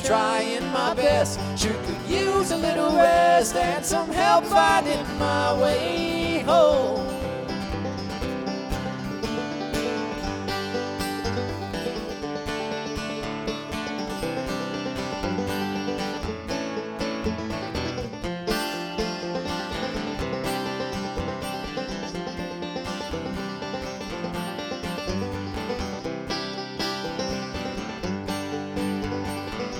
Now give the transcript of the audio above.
trying my best. Sure could use a little rest and some help finding my way home.